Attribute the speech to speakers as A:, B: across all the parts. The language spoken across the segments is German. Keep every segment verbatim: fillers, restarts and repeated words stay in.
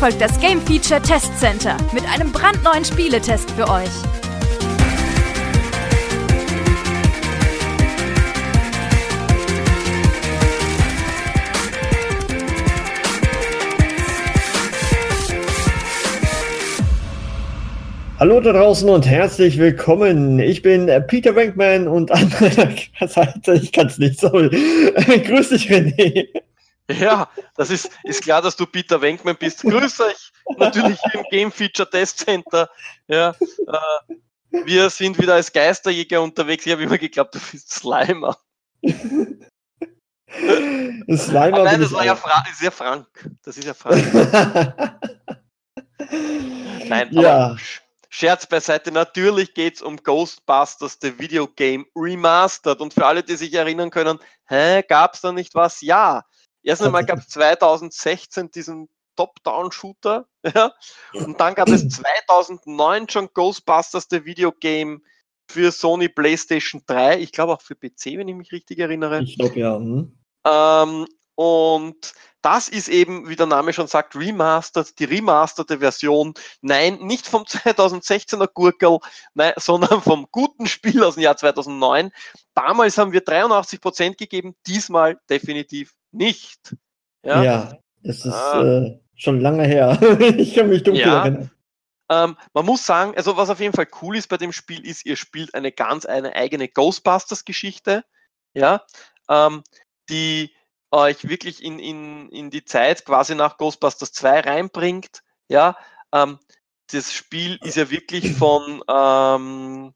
A: folgt das Game Feature Test Center mit einem brandneuen Spieletest für euch.
B: Hallo da draußen und herzlich willkommen. Ich bin Peter Venkman und an meiner Seite, ich kann es nicht so. Grüß dich, René.
C: Ja, das ist, ist klar, dass du Peter Venkman bist. Grüß euch natürlich hier im Game Feature Test Center. Ja, äh, wir sind wieder als Geisterjäger unterwegs. Ich habe immer geglaubt, du bist Slimer.
B: Slimer
C: ah, nein,
B: bin
C: das
B: ich
C: war ja, Fra- ist ja Frank. Das ist ja Frank. Nein, aber
B: ja.
C: Scherz beiseite, natürlich geht es um Ghostbusters, the Video Game Remastered. Und für alle, die sich erinnern können, hä, gab es da nicht was? Ja. Erst einmal gab es zwanzig sechzehn diesen Top-Down-Shooter, ja, und dann gab es zweitausendneun schon Ghostbusters, the Video Game für Sony PlayStation drei, ich glaube auch für P C, wenn ich mich richtig erinnere.
B: Ich glaube, ja. Hm.
C: Ähm, und das ist eben, wie der Name schon sagt, remastered, die remasterte Version. Nein, nicht vom zweitausendsechzehner Gurkel, nein, sondern vom guten Spiel aus dem Jahr zweitausendneun. Damals haben wir dreiundachtzig Prozent gegeben, diesmal definitiv nicht. Ja,
B: ja das ist
C: ah.
B: äh, schon lange her. Ich kann mich dunkel
C: ja.
B: erinnern.
C: Ähm, man muss sagen, also was auf jeden Fall cool ist bei dem Spiel, ist, ihr spielt eine ganz eine eigene Ghostbusters-Geschichte, ja, ähm, die euch wirklich in, in, in die Zeit quasi nach Ghostbusters zwei reinbringt. Ja, ähm, das Spiel ist ja wirklich von, ähm,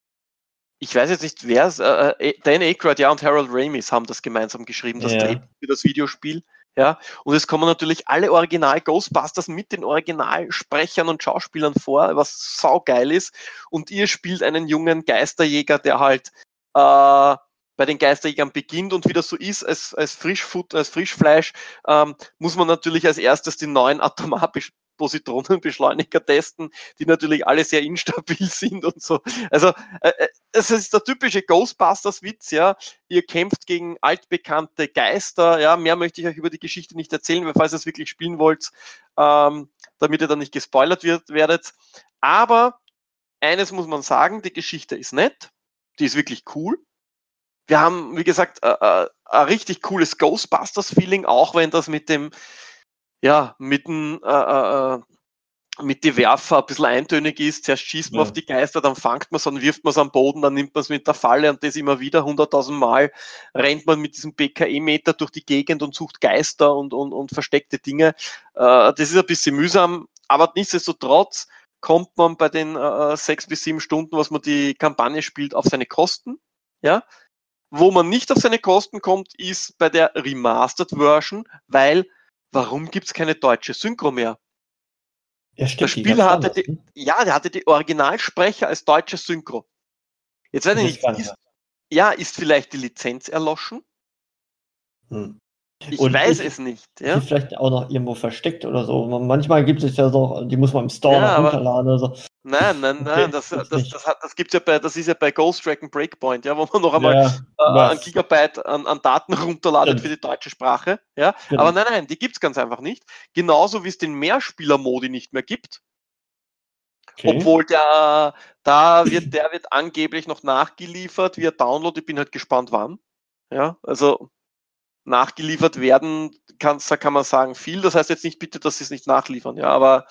C: ich weiß jetzt nicht wer, äh, Dan Aykroyd, ja, und Harold Ramis haben das gemeinsam geschrieben, das
B: Ja.
C: Drehbuch für das Videospiel. Ja, und es kommen natürlich alle Original Ghostbusters mit den Originalsprechern und Schauspielern vor, was saugeil ist. Und ihr spielt einen jungen Geisterjäger, der halt äh, bei den Geisterjägern beginnt und wie das so ist, als, als Frischfutter, als Frischfleisch, ähm, muss man natürlich als erstes die neuen Atomar-Positronenbeschleuniger testen, die natürlich alle sehr instabil sind und so. Also äh, es ist der typische Ghostbusters-Witz, ja. Ihr kämpft gegen altbekannte Geister, ja. Mehr möchte ich euch über die Geschichte nicht erzählen, weil falls ihr es wirklich spielen wollt, ähm, damit ihr dann nicht gespoilert wird, werdet. Aber eines muss man sagen, die Geschichte ist nett, die ist wirklich cool. Wir haben, wie gesagt, äh, äh, ein richtig cooles Ghostbusters-Feeling, auch wenn das mit dem, ja, mit dem, äh, äh, mit die Werfer ein bisschen eintönig ist. Zuerst schießt man
B: Ja.
C: auf die Geister, dann fangt man es, dann wirft man es am Boden, dann nimmt man es mit der Falle und das immer wieder hunderttausend Mal rennt man mit diesem B K E-Meter durch die Gegend und sucht Geister und, und, und versteckte Dinge. Äh, das ist ein bisschen mühsam, aber nichtsdestotrotz kommt man bei den äh, sechs bis sieben Stunden, was man die Kampagne spielt, auf seine Kosten. Ja? Wo man nicht auf seine Kosten kommt, ist bei der Remastered Version, weil warum gibt es keine deutsche Synchro mehr?
B: Ja, stimmt,
C: Das Spiel hatte die, ja, der hatte die Originalsprecher als deutsche Synchro. Jetzt weiß ich nicht, ist, ja, ist vielleicht die Lizenz erloschen?
B: Hm.
C: Ich
B: Und
C: weiß
B: ich,
C: es nicht. Ja?
B: Ist vielleicht auch noch irgendwo versteckt oder so. Manchmal gibt es ja so, die muss man im Store
C: Ja,
B: noch runterladen oder so.
C: Nein, nein, nein,
B: Okay,
C: das,
B: das
C: das,
B: nicht.
C: das, hat, das gibt's ja bei, das ist ja bei Ghost Recon Breakpoint, ja, wo man noch einmal
B: Ja,
C: äh,
B: was?
C: ein Gigabyte an, an Daten runterladet
B: Stimmt.
C: für die deutsche Sprache. Ja?
B: Stimmt.
C: Aber nein, nein, die gibt's ganz einfach nicht. Genauso wie es den Mehrspieler-Modi nicht mehr gibt.
B: Okay.
C: Obwohl der, da wird, der wird angeblich noch nachgeliefert via Download. Ich bin halt gespannt, wann. Ja, also nachgeliefert werden kann, da kann man sagen viel. Das heißt jetzt nicht bitte, dass sie es nicht nachliefern. Ja, aber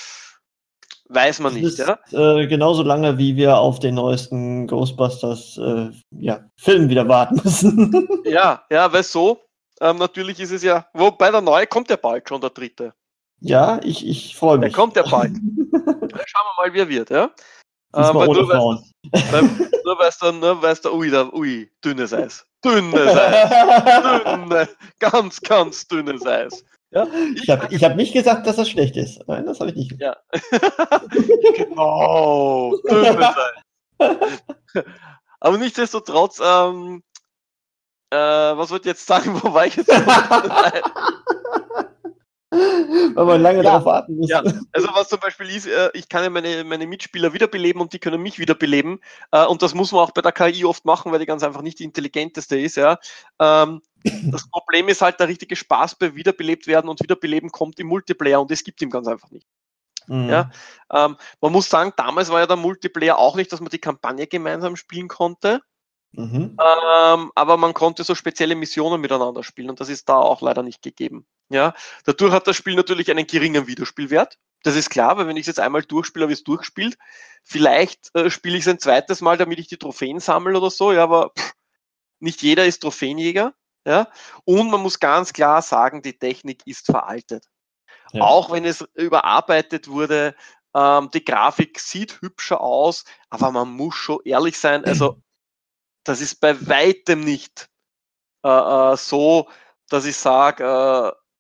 C: weiß man
B: Das
C: nicht.
B: ist,
C: Ja,
B: äh, genauso lange, wie wir auf den neuesten Ghostbusters äh, ja, Film wieder warten müssen.
C: ja, ja, weil so. Ähm, natürlich ist es ja, wobei der neue kommt ja bald schon, der dritte.
B: Ja, ich, ich freue mich.
C: Der kommt ja bald. Dann schauen wir mal, wie er wird. Ja.
B: Diesmal
C: Ähm, weil
B: ohne
C: nur weil
B: Frauen.
C: Weil, nur weil es dann, nur weil es da, ui, da, ui, dünnes Eis. Dünnes Eis. Dünne, ganz, ganz dünnes Eis. Ja,
B: ich ich habe ich hab nicht gesagt, dass das schlecht ist. Nein, das habe ich nicht
C: gesagt. Ja. Genau, dünnes Eis. Aber nichtsdestotrotz, ähm, äh, was wollte ich jetzt sagen, wo war ich jetzt?
B: Weil man lange
C: Ja,
B: darauf warten muss.
C: Ja, also was zum Beispiel ist, äh, ich kann ja meine, meine Mitspieler wiederbeleben und die können mich wiederbeleben. Äh, und das muss man auch bei der K I oft machen, weil die ganz einfach nicht die intelligenteste ist. Ja. Ähm, das Problem ist halt, der richtige Spaß bei Wiederbelebt werden und Wiederbeleben kommt im Multiplayer und es gibt ihm ganz einfach nicht.
B: Mhm.
C: Ja. Ähm, man muss sagen, damals war ja der Multiplayer auch nicht, dass man die Kampagne gemeinsam spielen konnte.
B: Mhm.
C: Ähm, aber man konnte so spezielle Missionen miteinander spielen und das ist da auch leider nicht gegeben. Ja, dadurch hat das Spiel natürlich einen geringen Wiederspielwert. Das ist klar, weil wenn ich es jetzt einmal durchspiele, habe ich es durchgespielt. Vielleicht äh, spiele ich es ein zweites Mal, damit ich die Trophäen sammle oder so, ja, aber pff, nicht jeder ist Trophäenjäger. Ja, und man muss ganz klar sagen, die Technik ist veraltet.
B: Ja.
C: Auch wenn es überarbeitet wurde, ähm, die Grafik sieht hübscher aus, aber man muss schon ehrlich sein, also das ist bei weitem nicht äh, äh, so, dass ich sage, äh,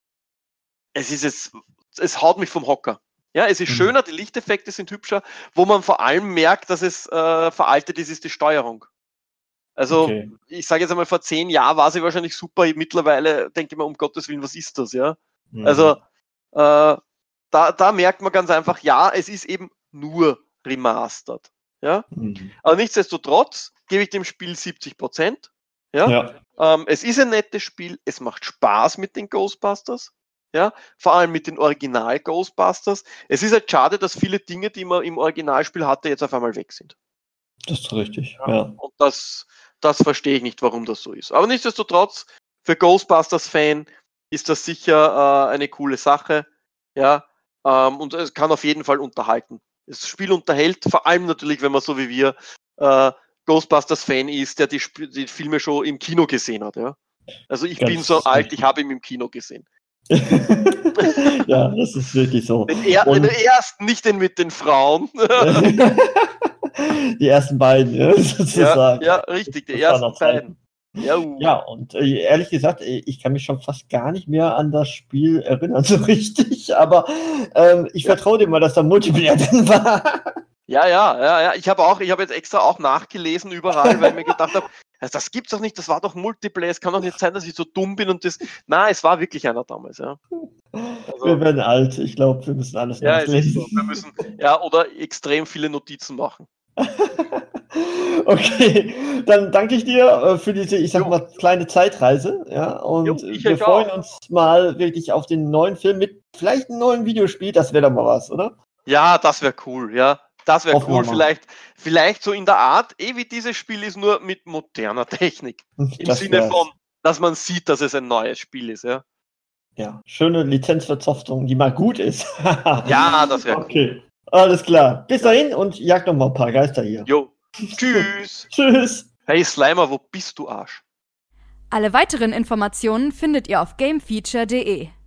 C: es ist jetzt, es haut mich vom Hocker. Ja, es ist
B: Mhm.
C: schöner, die Lichteffekte sind hübscher. Wo man vor allem merkt, dass es äh, veraltet ist, ist die Steuerung. Also,
B: Okay.
C: ich sage jetzt einmal, vor zehn Jahren war sie wahrscheinlich super. Mittlerweile denke ich mir, um Gottes Willen, was ist das, ja?
B: Mhm.
C: Also, äh, da, da merkt man ganz einfach, ja, es ist eben nur remastered. Ja?
B: Mhm.
C: Aber nichtsdestotrotz gebe ich dem Spiel siebzig Prozent. Ja?
B: Ja.
C: Ähm, es ist ein nettes Spiel, es macht Spaß mit den Ghostbusters. Ja, vor allem mit den Original Ghostbusters. Es ist halt schade, dass viele Dinge, die man im Originalspiel hatte, jetzt auf einmal weg sind.
B: Das ist richtig.
C: Ja.
B: Ja.
C: Und das, das verstehe ich nicht, warum das so ist. Aber nichtsdestotrotz, für Ghostbusters-Fan ist das sicher äh, eine coole Sache. Ja, ähm, und es kann auf jeden Fall unterhalten. Das Spiel unterhält, vor allem natürlich, wenn man so wie wir äh, Ghostbusters-Fan ist, der die, Sp- die Filme schon im Kino gesehen hat. Ja. Also ich
B: Ganz
C: bin so alt,
B: richtig.
C: ich habe ihn im Kino gesehen.
B: Ja, das ist wirklich so.
C: Den, er,
B: Und
C: den ersten, nicht den mit den Frauen.
B: die ersten beiden, ja,
C: ja,
B: sozusagen.
C: ja, richtig, die
B: Das waren
C: ersten
B: noch Zeiten.
C: beiden. Ja, uh.
B: Ja, und äh, ehrlich gesagt, äh, ich kann mich schon fast gar nicht mehr an das Spiel erinnern, so richtig, aber ähm, ich
C: Ja.
B: vertraue dir mal, dass da Multiplayer drin war.
C: ja, ja, ja, ja. Ich habe auch, ich habe jetzt extra auch nachgelesen überall, weil ich mir gedacht habe, das gibt's doch nicht, das war doch Multiplayer, es kann doch nicht sein, dass ich so dumm bin und das. Na, es war wirklich einer damals, ja. Also,
B: Wir werden alt, ich glaube, wir müssen alles
C: ja, es ist
B: nachlesen.
C: so. Wir müssen, ja, oder extrem viele Notizen machen.
B: Okay, dann danke ich dir äh, für diese, ich sag
C: Jo.
B: mal, kleine Zeitreise. Ja, und
C: Jo, ich
B: wir
C: euch
B: freuen
C: auch.
B: uns mal wirklich auf den neuen Film mit vielleicht einem neuen Videospiel. Das wäre doch mal was, oder?
C: Ja, das wäre cool, ja. Das wäre
B: Hoffen wir
C: cool.
B: mal.
C: Vielleicht, vielleicht so in der Art, eh wie dieses Spiel ist, nur mit moderner Technik. Im
B: Das
C: Sinne
B: wär's.
C: von, dass man sieht, dass es ein neues Spiel ist, ja.
B: Ja, schöne Lizenzverzoftung, die mal gut ist.
C: Ja, das wäre cool.
B: Okay, alles klar. Bis
C: Ja.
B: dahin und jag noch mal ein paar Geister hier.
C: Jo. Tschüss.
B: Tschüss.
C: Hey Slimer, wo bist du, Arsch?
A: Alle weiteren Informationen findet ihr auf gamefeature punkt de.